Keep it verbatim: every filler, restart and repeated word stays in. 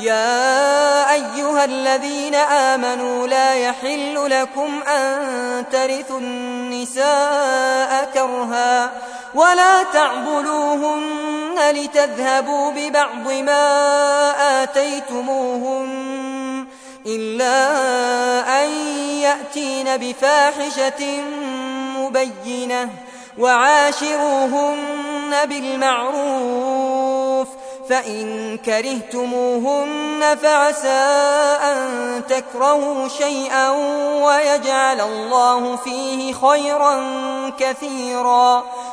يا أيها الذين آمنوا لا يحل لكم أن ترثوا النساء كرها ولا تعضلوهن لتذهبوا ببعض ما آتيتموهن إلا أن يأتين بفاحشة مبينة وعاشروهن بالمعروف فإن كرهتموهن فعسى أن تكرهوا شيئا ويجعل الله فيه خيرا كثيرا